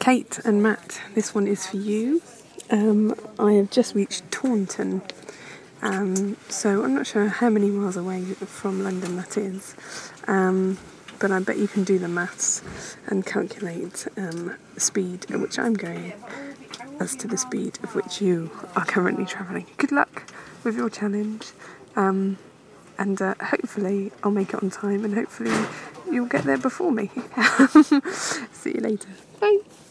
Kate and Matt, this one is for you. I have just reached Taunton, so I'm not sure how many miles away from London that is, but I bet you can do the maths and calculate the speed at which I'm going as to the speed of which you are currently travelling. Good luck with your challenge, and hopefully I'll make it on time, and hopefully you'll get there before me. See you later. Bye.